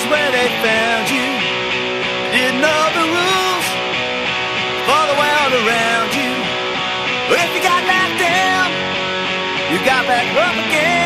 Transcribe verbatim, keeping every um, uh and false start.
where they found you. Didn't know the rules for the world around you. But if you got knocked down, you got back up again.